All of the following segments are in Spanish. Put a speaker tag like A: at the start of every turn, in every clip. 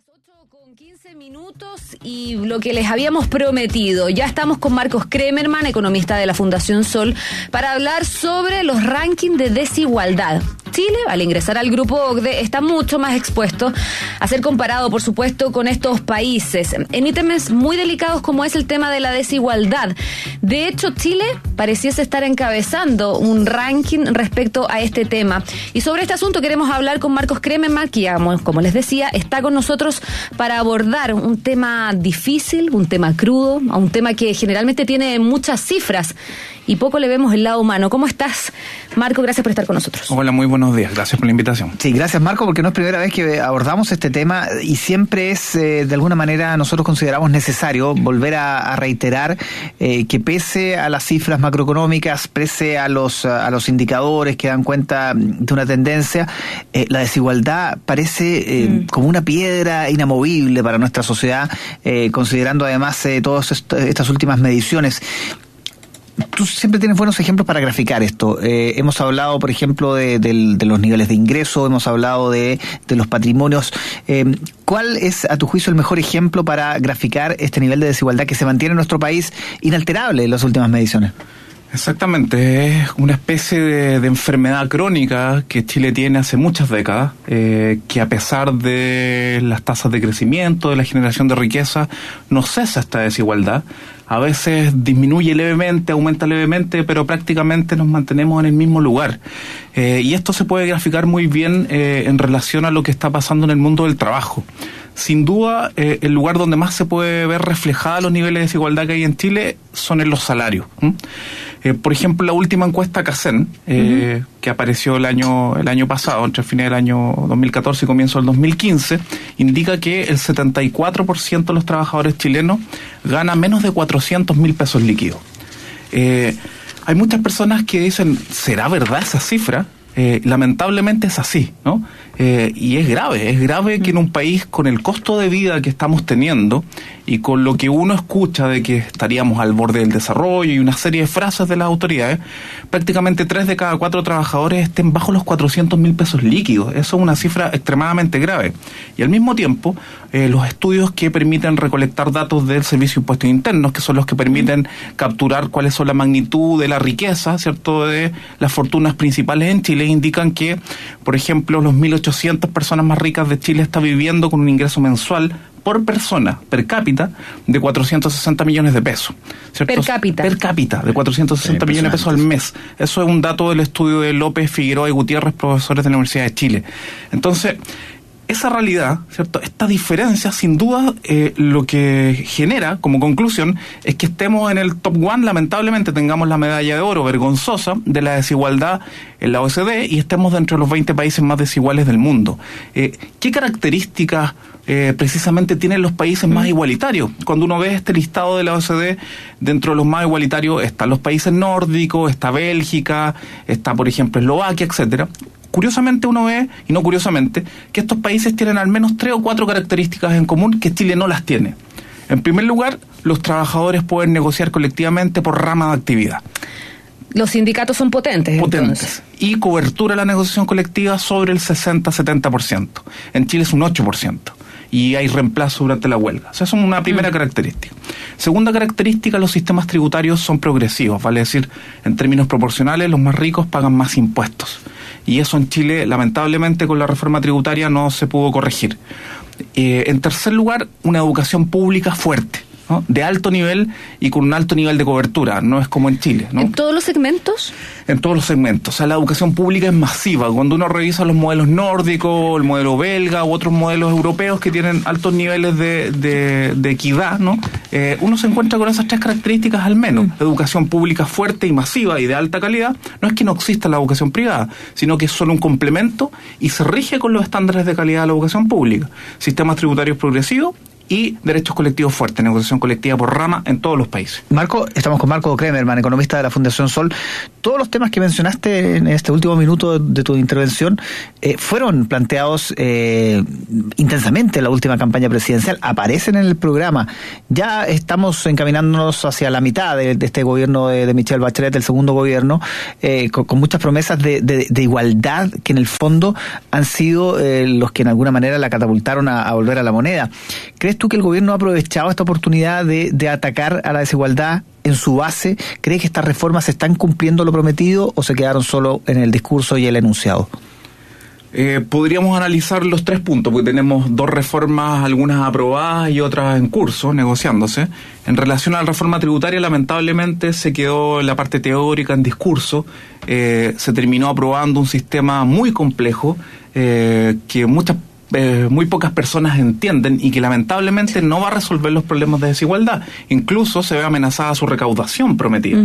A: 8:15 y lo que les habíamos prometido, ya estamos con Marcos Kremerman, economista de la Fundación Sol, para hablar sobre los rankings de desigualdad. Chile, al ingresar al grupo OCDE, está mucho más expuesto a ser comparado, por supuesto, con estos países en ítems muy delicados como es el tema de la desigualdad. De hecho, Chile pareciese estar encabezando un ranking respecto a este tema. Y sobre este asunto queremos hablar con Marcos Kremerman, que, como les decía, está con nosotros para abordar un tema difícil, un tema crudo, un tema que generalmente tiene muchas cifras y poco le vemos el lado humano. ¿Cómo estás, Marco? Gracias por estar con nosotros.
B: Hola, muy buenos días. Gracias por la invitación.
C: Sí, gracias, Marco, porque no es primera vez que abordamos este tema y siempre es, de alguna manera, nosotros consideramos necesario volver a reiterar que pese a las cifras macroeconómicas, pese a los indicadores que dan cuenta de una tendencia, la desigualdad parece como una piedra inamovible para nuestra sociedad, considerando además todas estas últimas mediciones. Tú siempre tienes buenos ejemplos para graficar esto. Hemos hablado, por ejemplo, de los niveles de ingreso, hemos hablado de los patrimonios. ¿Cuál es, a tu juicio, el mejor ejemplo para graficar este nivel de desigualdad que se mantiene en nuestro país inalterable en las últimas mediciones?
B: Exactamente, es una especie de enfermedad crónica que Chile tiene hace muchas décadas, que a pesar de las tasas de crecimiento, de la generación de riqueza, no cesa esta desigualdad. A veces disminuye levemente, aumenta levemente, pero prácticamente nos mantenemos en el mismo lugar. Y esto se puede graficar muy bien en relación a lo que está pasando en el mundo del trabajo. Sin duda, el lugar donde más se puede ver reflejada los niveles de desigualdad que hay en Chile son en los salarios. Por ejemplo, la última encuesta CACEN, que apareció el año pasado, entre fines del año 2014 y comienzo del 2015, indica que el 74% de los trabajadores chilenos gana menos de 400.000 pesos líquidos. Hay muchas personas que dicen, ¿será verdad esa cifra? Lamentablemente es así, ¿no? Y es grave que en un país con el costo de vida que estamos teniendo y con lo que uno escucha de que estaríamos al borde del desarrollo y una serie de frases de las autoridades, prácticamente 3 de cada 4 trabajadores estén bajo los 400.000 pesos líquidos. Eso es una cifra extremadamente grave. Y al mismo tiempo, los estudios que permiten recolectar datos del Servicio de Impuestos Internos, que son los que permiten capturar cuáles son la magnitud de la riqueza, ¿cierto?, de las fortunas principales en Chile, indican que, por ejemplo, los 1.800 personas más ricas de Chile están viviendo con un ingreso mensual por persona, per cápita, de 460 millones de pesos. ¿Cierto? Per cápita, de 460 millones de pesos al mes. Eso es un dato del estudio de López, Figueroa y Gutiérrez, profesores de la Universidad de Chile. Entonces, esa realidad, ¿cierto?, esta diferencia, sin duda, lo que genera como conclusión es que estemos en el top 1, lamentablemente tengamos la medalla de oro vergonzosa de la desigualdad en la OECD y estemos dentro de los 20 países más desiguales del mundo. ¿Qué características precisamente tienen los países más igualitarios? Cuando uno ve este listado de la OECD, dentro de los más igualitarios están los países nórdicos, está Bélgica, está, por ejemplo, Eslovaquia, etcétera. Curiosamente uno ve, y no curiosamente, que estos países tienen al menos 3 o 4 características en común que Chile no las tiene. En primer lugar, los trabajadores pueden negociar colectivamente por rama de actividad.
A: Los sindicatos son potentes. Entonces.
B: Y cobertura de la negociación colectiva sobre el 60-70%. En Chile es un 8%. Y hay reemplazo durante la huelga. O sea, eso es una primera característica. Segunda característica, los sistemas tributarios son progresivos, vale decir, en términos proporcionales, los más ricos pagan más impuestos. Y eso en Chile, lamentablemente, con la reforma tributaria no se pudo corregir. En tercer lugar, una educación pública fuerte, ¿no?, de alto nivel y con un alto nivel de cobertura, no es como en Chile, ¿no?
A: ¿En todos los segmentos?
B: En todos los segmentos. O sea, la educación pública es masiva. Cuando uno revisa los modelos nórdicos, el modelo belga u otros modelos europeos que tienen altos niveles de equidad, ¿no?, uno se encuentra con esas 3 características al menos. Educación pública fuerte y masiva y de alta calidad. No es que no exista la educación privada, sino que es solo un complemento y se rige con los estándares de calidad de la educación pública. Sistemas tributarios progresivos y derechos colectivos fuertes, negociación colectiva por rama en todos los países.
C: Marco, estamos con Marco Kremerman, economista de la Fundación Sol. Todos los temas que mencionaste en este último minuto de tu intervención fueron planteados intensamente en la última campaña presidencial, aparecen en el programa. Ya estamos encaminándonos hacia la mitad de este gobierno de Michelle Bachelet, el segundo gobierno, con muchas promesas de igualdad que en el fondo han sido los que en alguna manera la catapultaron a volver a la moneda. ¿Crees tú que el gobierno ha aprovechado esta oportunidad de atacar a la desigualdad en su base? ¿Crees que estas reformas están cumpliendo lo prometido o se quedaron solo en el discurso y el enunciado?
B: Podríamos analizar los 3 puntos, porque tenemos 2 reformas, algunas aprobadas y otras en curso, negociándose. En relación a la reforma tributaria, lamentablemente se quedó en la parte teórica, en discurso. Se terminó aprobando un sistema muy complejo que muy pocas personas entienden y que lamentablemente no va a resolver los problemas de desigualdad. Incluso se ve amenazada su recaudación prometida.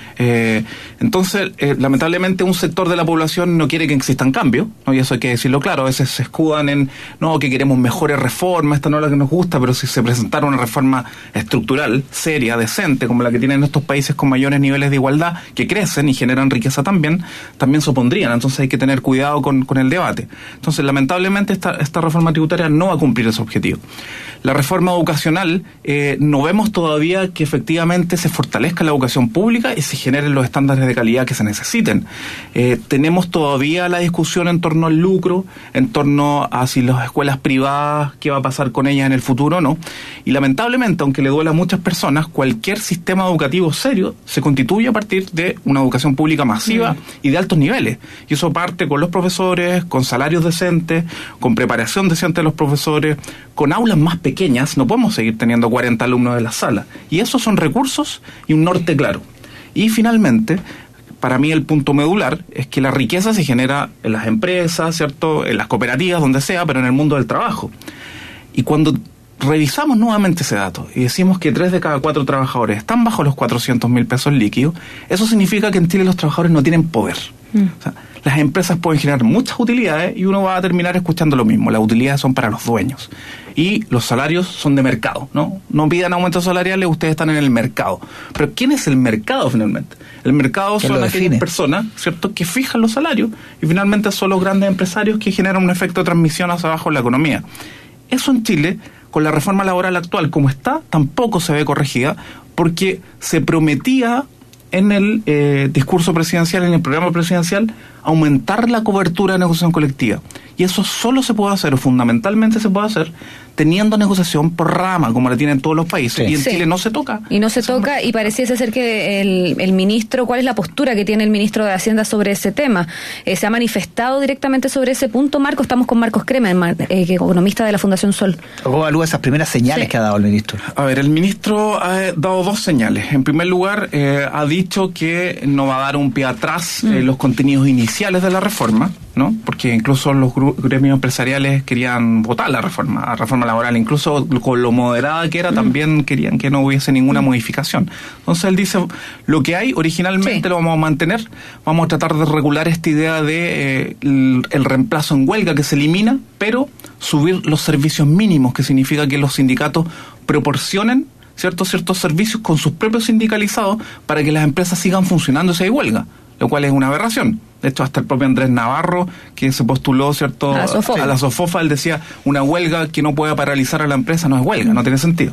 B: Entonces, lamentablemente un sector de la población no quiere que existan cambios, ¿no? Y eso hay que decirlo claro. A veces se escudan en, no, que queremos mejores reformas, esta no es la que nos gusta, pero si se presentara una reforma estructural, seria, decente, como la que tienen estos países con mayores niveles de igualdad, que crecen y generan riqueza también se opondrían. Entonces hay que tener cuidado con el debate. Entonces, lamentablemente esta reforma tributaria no va a cumplir ese objetivo. La reforma educacional, no vemos todavía que efectivamente se fortalezca la educación pública y se generen los estándares de calidad que se necesiten. Tenemos todavía la discusión en torno al lucro, en torno a si las escuelas privadas, qué va a pasar con ellas en el futuro o no. Y lamentablemente, aunque le duela a muchas personas, cualquier sistema educativo serio se constituye a partir de una educación pública masiva y de altos niveles. Y eso parte con los profesores, con salarios decentes, con preparación decente de los profesores, con aulas más pequeñas. No podemos seguir teniendo 40 alumnos en la sala. Y esos son recursos y un norte claro. Y finalmente, para mí el punto medular es que la riqueza se genera en las empresas, ¿cierto?, en las cooperativas, donde sea, pero en el mundo del trabajo. Y cuando revisamos nuevamente ese dato y decimos que 3 de cada 4 trabajadores están bajo los 400.000 pesos líquidos, eso significa que en Chile los trabajadores no tienen poder. O sea, las empresas pueden generar muchas utilidades y uno va a terminar escuchando lo mismo. Las utilidades son para los dueños y los salarios son de mercado, ¿no? No pidan aumentos salariales, ustedes están en el mercado. Pero ¿quién es el mercado finalmente? El mercado son aquellas personas, ¿cierto?, que fijan los salarios y finalmente son los grandes empresarios que generan un efecto de transmisión hacia abajo en la economía. Eso en Chile, con la reforma laboral actual como está, tampoco se ve corregida porque se prometía en el discurso presidencial, en el programa presidencial, aumentar la cobertura de negociación colectiva. Y eso solo se puede hacer, o fundamentalmente se puede hacer, teniendo negociación por rama, como la tienen todos los países. Sí. Y en Chile no se toca.
A: Y no se toca, y pareciese ser que el ministro, ¿cuál es la postura que tiene el ministro de Hacienda sobre ese tema? ¿Se ha manifestado directamente sobre ese punto, Marco? Estamos con Marcos Kremerman, economista de la Fundación Sol.
C: ¿Cómo evalúa esas primeras señales que ha dado el ministro?
B: A ver, el ministro ha dado 2 señales. En primer lugar, ha dicho que no va a dar un pie atrás los contenidos iniciales de la reforma, ¿no? Porque incluso los gremios empresariales querían votar la reforma laboral, incluso con lo moderada que era, también querían que no hubiese ninguna modificación. Entonces él dice, lo que hay originalmente lo vamos a mantener, vamos a tratar de regular esta idea de el reemplazo en huelga que se elimina, pero subir los servicios mínimos, que significa que los sindicatos proporcionen ciertos servicios con sus propios sindicalizados para que las empresas sigan funcionando si hay huelga, lo cual es una aberración. De hecho, hasta el propio Andrés Navarro, que se postuló, ¿cierto?, a la SOFOFA, él decía, una huelga que no pueda paralizar a la empresa no es huelga, no tiene sentido.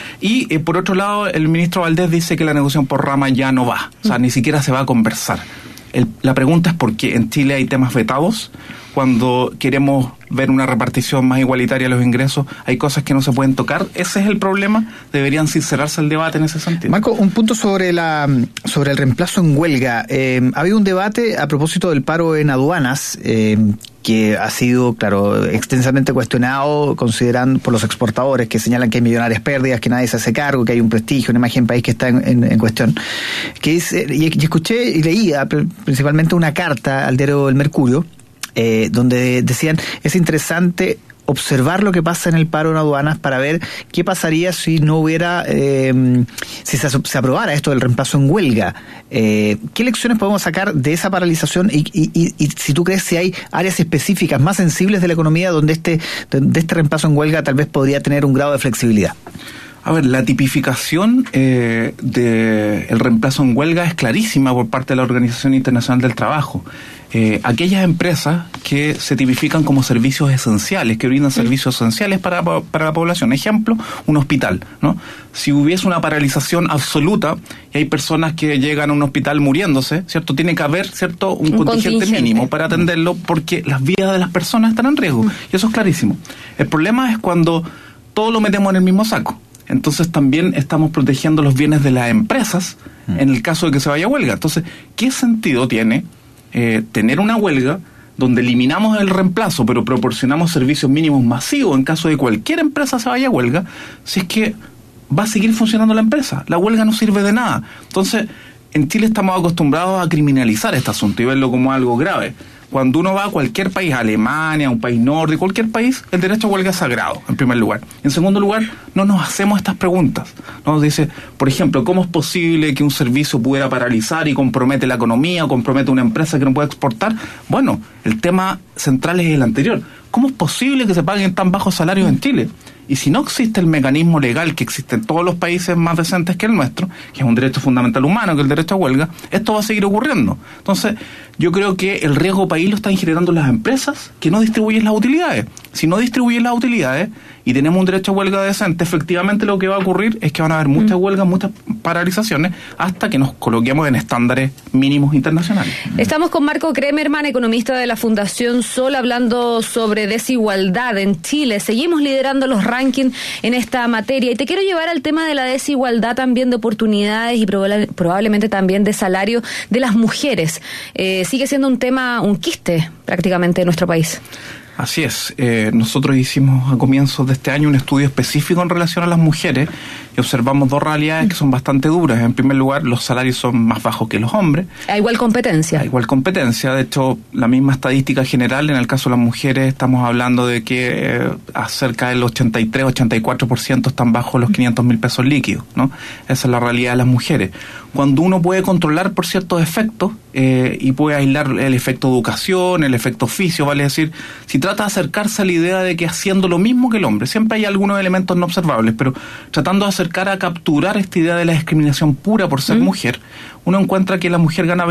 B: Y por otro lado, el ministro Valdés dice que la negociación por rama ya no va, o sea, ni siquiera se va a conversar. La pregunta es por qué en Chile hay temas vetados. Cuando queremos ver una repartición más igualitaria de los ingresos, hay cosas que no se pueden tocar. Ese es el problema. Deberían sincerarse el debate en ese sentido.
C: Marco, un punto sobre el reemplazo en huelga. Ha habido un debate a propósito del paro en aduanas, que ha sido, claro, extensamente cuestionado, considerando por los exportadores, que señalan que hay millonarias pérdidas, que nadie se hace cargo, que hay un prestigio, una imagen país que está en cuestión. Que es, y escuché y leía principalmente una carta al diario El Mercurio, donde decían, es interesante observar lo que pasa en el paro en aduanas para ver qué pasaría si no hubiera, si se aprobara esto del reemplazo en huelga. ¿Qué lecciones podemos sacar de esa paralización y si tú crees si hay áreas específicas más sensibles de la economía donde este reemplazo en huelga tal vez podría tener un grado de flexibilidad?
B: A ver, la tipificación del reemplazo en huelga es clarísima por parte de la Organización Internacional del Trabajo. Aquellas empresas que se tipifican como servicios esenciales, que brindan servicios esenciales para la población. Ejemplo, un hospital, ¿no? Si hubiese una paralización absoluta y hay personas que llegan a un hospital muriéndose, ¿cierto? Tiene que haber, ¿cierto?, un contingente mínimo para atenderlo porque las vidas de las personas están en riesgo. Y eso es clarísimo. El problema es cuando todo lo metemos en el mismo saco. Entonces también estamos protegiendo los bienes de las empresas en el caso de que se vaya a huelga. Entonces, ¿qué sentido tiene tener una huelga donde eliminamos el reemplazo pero proporcionamos servicios mínimos masivos en caso de cualquier empresa se vaya a huelga, si es que va a seguir funcionando la empresa? La huelga no sirve de nada. Entonces, en Chile estamos acostumbrados a criminalizar este asunto y verlo como algo grave. Cuando uno va a cualquier país, a Alemania, a un país nórdico, cualquier país, el derecho a huelga es sagrado, en primer lugar. En segundo lugar, no nos hacemos estas preguntas. Nos dice, por ejemplo, ¿cómo es posible que un servicio pudiera paralizar y compromete la economía o compromete una empresa que no puede exportar? Bueno, el tema central es el anterior. ¿Cómo es posible que se paguen tan bajos salarios en Chile? Y si no existe el mecanismo legal que existe en todos los países más decentes que el nuestro, que es un derecho fundamental humano, que es el derecho a huelga, esto va a seguir ocurriendo. Entonces, yo creo que el riesgo país lo están generando las empresas que no distribuyen las utilidades. Si no distribuyen las utilidades y tenemos un derecho a huelga decente, efectivamente lo que va a ocurrir es que van a haber muchas huelgas, muchas paralizaciones, hasta que nos coloquemos en estándares mínimos internacionales.
A: Estamos con Marco Kremerman, economista de la Fundación Sol, hablando sobre desigualdad en Chile. Seguimos liderando los rankings en esta materia y te quiero llevar al tema de la desigualdad también de oportunidades y probablemente también de salario de las mujeres. Sigue siendo un tema, un quiste prácticamente en nuestro país.
B: Así es. Nosotros hicimos a comienzos de este año un estudio específico en relación a las mujeres y observamos dos realidades que son bastante duras. En primer lugar, los salarios son más bajos que los hombres.
A: A igual competencia.
B: A igual competencia. De hecho, la misma estadística general, en el caso de las mujeres, estamos hablando de que cerca del 83-84% están bajo los 500.000 pesos líquidos, ¿no? Esa es la realidad de las mujeres. Cuando uno puede controlar por ciertos efectos y puede aislar el efecto educación, el efecto oficio, vale decir, si trata de acercarse a la idea de que haciendo lo mismo que el hombre, siempre hay algunos elementos no observables, pero tratando de acercar a capturar esta idea de la discriminación pura por ser mujer, uno encuentra que la mujer gana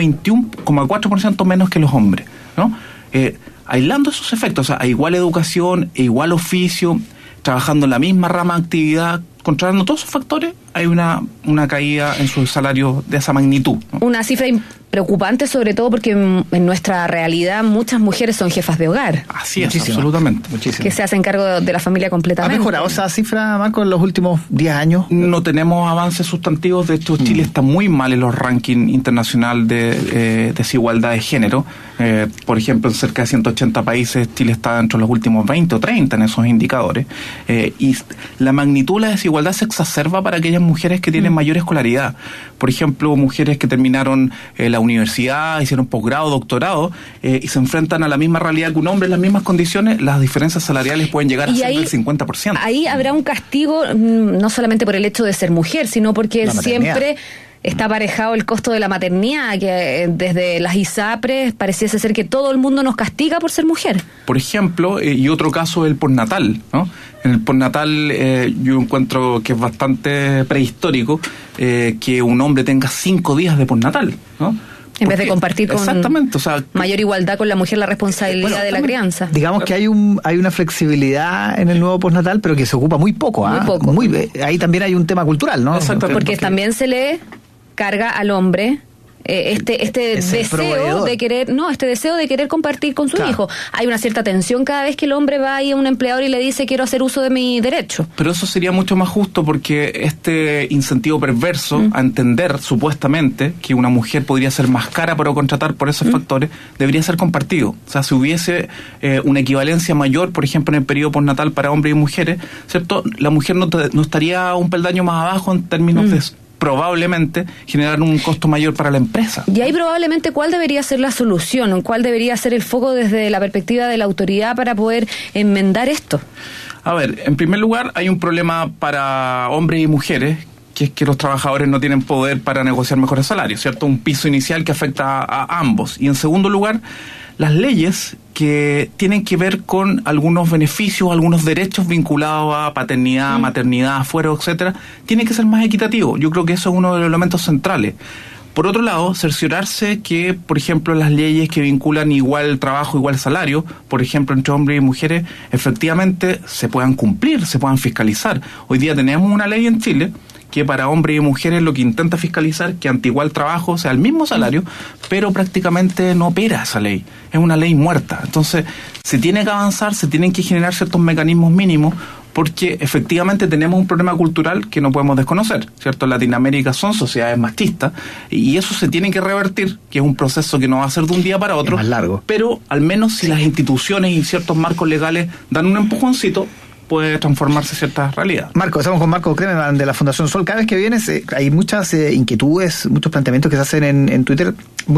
B: 21,4% menos que los hombres, ¿no? Aislando esos efectos, o sea, a igual educación, a igual oficio, trabajando en la misma rama de actividad, controlando todos esos factores, hay una caída en sus salarios de esa magnitud, ¿no?
A: Una cifra preocupante, sobre todo porque en nuestra realidad muchas mujeres son jefas de hogar.
B: Así es,
C: Muchísimo.
B: absolutamente.
C: Muchísimo.
A: Que se hacen cargo de la familia completamente.
C: ¿Ha mejorado esa cifra, Marco, en los últimos 10 años?
B: No tenemos avances sustantivos. De hecho, Chile está muy mal en los rankings internacional de desigualdad de género. Por ejemplo, en cerca de 180 países, Chile está dentro de los últimos 20 o 30 en esos indicadores. Y la magnitud de la desigualdad se exacerba para aquellas mujeres que tienen mayor escolaridad. Por ejemplo, mujeres que terminaron la universidad, hicieron posgrado, doctorado, y se enfrentan a la misma realidad que un hombre en las mismas condiciones, las diferencias salariales pueden llegar a ser del 50%.
A: Ahí habrá un castigo, no solamente por el hecho de ser mujer, sino porque siempre está aparejado el costo de la maternidad, que desde las ISAPRES pareciese ser que todo el mundo nos castiga por ser mujer.
B: Por ejemplo, y otro caso es el postnatal, ¿no? En el postnatal yo encuentro que es bastante prehistórico que un hombre tenga 5 días de postnatal, ¿no?
A: En vez de compartir con
B: exactamente, o sea,
A: mayor igualdad con la mujer la responsabilidad de la crianza.
C: Digamos que hay una flexibilidad en el nuevo postnatal, pero que se ocupa muy poco.
A: Muy poco.
C: Ahí también hay un tema cultural, ¿no?
B: Exactamente.
A: Porque también se le carga al hombre este deseo de querer compartir con su hijo. Hay una cierta tensión cada vez que el hombre va ahí a un empleador y le dice quiero hacer uso de mi derecho.
B: Pero eso sería mucho más justo porque este incentivo perverso a entender supuestamente que una mujer podría ser más cara para contratar por esos factores debería ser compartido. O sea, si hubiese una equivalencia mayor, por ejemplo, en el periodo postnatal para hombres y mujeres, ¿cierto? La mujer no estaría un peldaño más abajo en términos probablemente generar un costo mayor para la empresa.
A: Y ahí probablemente, ¿cuál debería ser la solución? ¿Cuál debería ser el foco desde la perspectiva de la autoridad para poder enmendar esto?
B: A ver, en primer lugar, hay un problema para hombres y mujeres, que es que los trabajadores no tienen poder para negociar mejores salarios, ¿cierto? Un piso inicial que afecta a ambos. Y en segundo lugar, las leyes que tienen que ver con algunos beneficios, algunos derechos vinculados a paternidad, maternidad, fuero, etcétera, tienen que ser más equitativos. Yo creo que eso es uno de los elementos centrales. Por otro lado, cerciorarse que, por ejemplo, las leyes que vinculan igual trabajo, igual salario, por ejemplo, entre hombres y mujeres, efectivamente se puedan cumplir, se puedan fiscalizar. Hoy día tenemos una ley en Chile que para hombres y mujeres lo que intenta fiscalizar que ante igual trabajo sea el mismo salario, pero prácticamente no opera esa ley. Es una ley muerta. Entonces, se tiene que avanzar, se tienen que generar ciertos mecanismos mínimos, porque efectivamente tenemos un problema cultural que no podemos desconocer, ¿cierto? En Latinoamérica son sociedades machistas y eso se tiene que revertir, que es un proceso que no va a ser de un día para otro,
C: es más largo.
B: Pero al menos si las instituciones y ciertos marcos legales dan un empujoncito, puede transformarse ciertas realidades.
C: Marco, estamos con Marco Kremerman de la Fundación Sol. Cada vez que vienes hay muchas inquietudes, muchos planteamientos que se hacen en Twitter,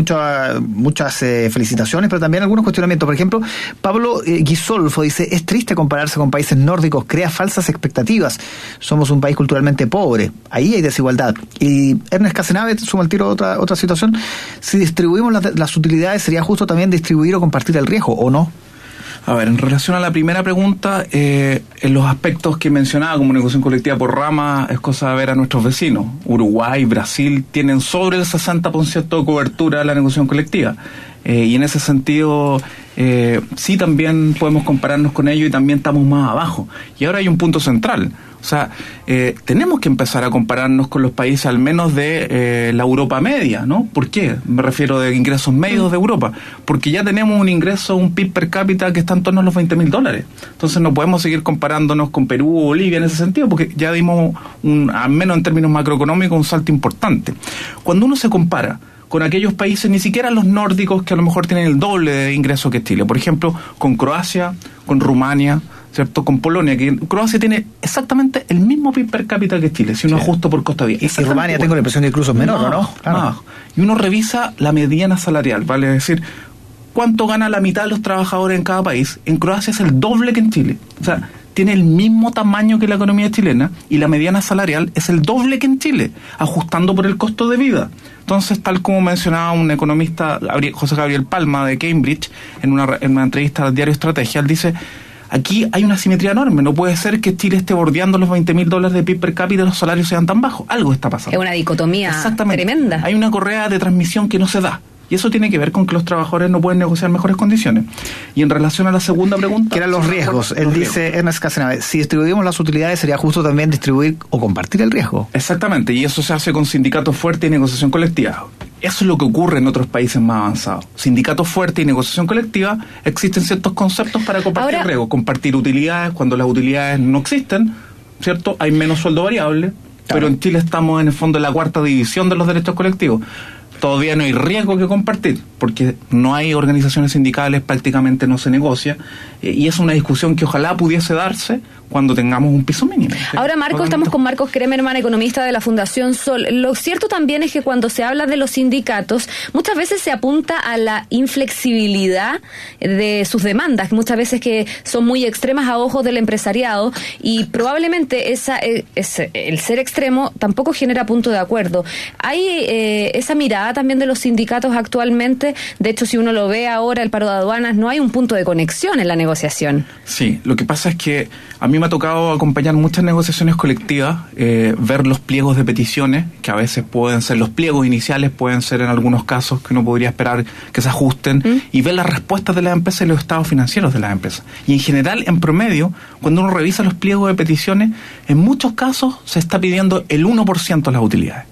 C: muchas felicitaciones, pero también algunos cuestionamientos. Por ejemplo, Pablo Guisolfo dice, es triste compararse con países nórdicos, crea falsas expectativas. Somos un país culturalmente pobre, ahí hay desigualdad. Y Ernest Casenave suma al tiro otra situación. Si distribuimos las utilidades, ¿sería justo también distribuir o compartir el riesgo, o no?
B: A ver, en relación a la primera pregunta, en los aspectos que mencionaba como negociación colectiva por rama, es cosa de ver a nuestros vecinos. Uruguay, Brasil tienen sobre el 60% de cobertura de la negociación colectiva. Y en ese sentido, sí también podemos compararnos con ellos y también estamos más abajo. Y ahora hay un punto central. O sea, tenemos que empezar a compararnos con los países al menos de la Europa media, ¿no? ¿Por qué? Me refiero de ingresos medios de Europa. Porque ya tenemos un ingreso, un PIB per cápita que está en torno a los $20.000. Entonces no podemos seguir comparándonos con Perú o Bolivia en ese sentido, porque ya dimos, al menos en términos macroeconómicos, un salto importante. Cuando uno se compara con aquellos países, ni siquiera los nórdicos, que a lo mejor tienen el doble de ingresos que Chile, por ejemplo, con Croacia, con Rumania, ¿cierto? Con Polonia, que Croacia tiene exactamente el mismo PIB per cápita que Chile, si uno ajusta por costo de vida.
C: Y Rumania tengo la impresión que incluso es menor, ¿no?
B: Claro. Y uno revisa la mediana salarial, vale decir, cuánto gana la mitad de los trabajadores en cada país. En Croacia es el doble que en Chile. O sea, tiene el mismo tamaño que la economía chilena y la mediana salarial es el doble que en Chile, ajustando por el costo de vida. Entonces, tal como mencionaba un economista, José Gabriel Palma de Cambridge, en una entrevista al diario Estrategia, él dice, aquí hay una asimetría enorme. No puede ser que Chile esté bordeando los $20.000 de PIB per cápita y los salarios sean tan bajos. Algo está pasando.
A: Es una dicotomía tremenda.
B: Hay una correa de transmisión que no se da. Y eso tiene que ver con que los trabajadores no pueden negociar mejores condiciones. Y en relación a la segunda pregunta...
C: Que eran los riesgos. Él dice, Ernest Casenave, si distribuimos las utilidades, sería justo también distribuir o compartir el riesgo.
B: Exactamente, y eso se hace con sindicatos fuertes y negociación colectiva. Eso es lo que ocurre en otros países más avanzados. Sindicatos fuertes y negociación colectiva, existen ciertos conceptos para compartir el riesgo. Compartir utilidades, cuando las utilidades no existen, ¿cierto? Hay menos sueldo variable, pero en Chile estamos en el fondo en la cuarta división de los derechos colectivos. Todavía no hay riesgo que compartir, porque no hay organizaciones sindicales, prácticamente no se negocia, y es una discusión que ojalá pudiese darse cuando tengamos un piso mínimo.
A: Ahora, Marco, estamos con Marcos Kremerman, economista de la Fundación Sol. Lo cierto también es que cuando se habla de los sindicatos, muchas veces se apunta a la inflexibilidad de sus demandas, muchas veces que son muy extremas a ojos del empresariado, y probablemente el ser extremo tampoco genera punto de acuerdo. Hay esa mirada también de los sindicatos actualmente. De hecho, si uno lo ve ahora, el paro de aduanas, no hay un punto de conexión en la negociación.
B: Sí, lo que pasa es que a mí me ha tocado acompañar muchas negociaciones colectivas, ver los pliegos de peticiones, que a veces pueden ser los pliegos iniciales, pueden ser en algunos casos que uno podría esperar que se ajusten, y ver las respuestas de las empresas y los estados financieros de las empresas. Y en general, en promedio, cuando uno revisa los pliegos de peticiones, en muchos casos se está pidiendo el 1% de las utilidades.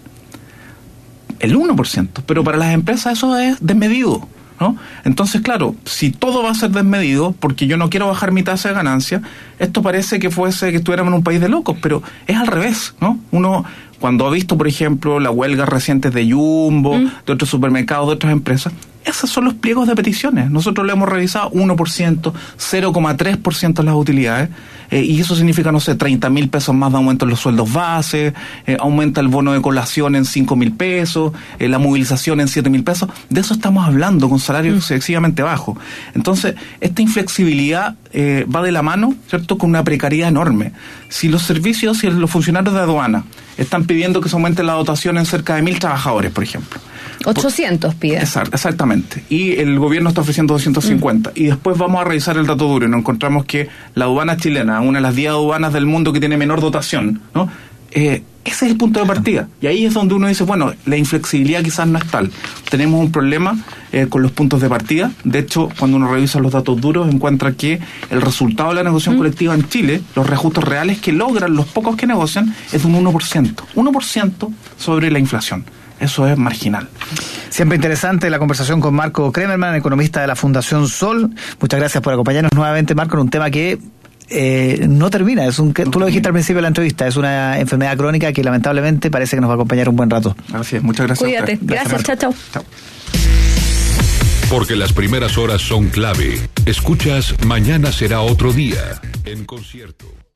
B: El 1%, pero para las empresas eso es desmedido, ¿no? Entonces, claro, si todo va a ser desmedido, porque yo no quiero bajar mi tasa de ganancia, esto parece que estuviéramos en un país de locos, pero es al revés, ¿no? Uno, cuando ha visto, por ejemplo, la huelga reciente de Jumbo, de otros supermercados, de otras empresas, Esos son los pliegos de peticiones. Nosotros lo hemos revisado 1%, 0,3% las utilidades, y eso significa, no sé, 30.000 pesos más de aumento en los sueldos base, aumenta el bono de colación en 5.000 pesos, la movilización en 7.000 pesos. De eso estamos hablando, con salarios excesivamente bajos. Entonces, esta inflexibilidad va de la mano, ¿cierto?, con una precariedad enorme. Si los servicios, si los funcionarios de aduana están pidiendo que se aumente la dotación en cerca de 1.000 trabajadores, por ejemplo.
A: 800 pide.
B: Exactamente. Y el gobierno está ofreciendo 250. Y después vamos a revisar el dato duro y nos encontramos que la aduana chilena, una de las 10 aduanas del mundo que tiene menor dotación, ¿no? Ese es el punto de partida. Y ahí es donde uno dice, bueno, la inflexibilidad quizás no es tal. Tenemos un problema con los puntos de partida. De hecho, cuando uno revisa los datos duros, encuentra que el resultado de la negociación colectiva en Chile, los reajustes reales que logran los pocos que negocian, es de un 1%. 1% sobre la inflación. Eso es marginal.
C: Siempre interesante la conversación con Marco Kremerman, economista de la Fundación Sol. Muchas gracias por acompañarnos nuevamente, Marco, en un tema que no termina. Tú lo dijiste al principio de la entrevista, es una enfermedad crónica que lamentablemente parece que nos va a acompañar un buen rato.
B: Así es, muchas gracias.
A: Cuídate. Gracias, chao.
D: Porque las primeras horas son clave. Escuchas Mañana será otro día en Concierto.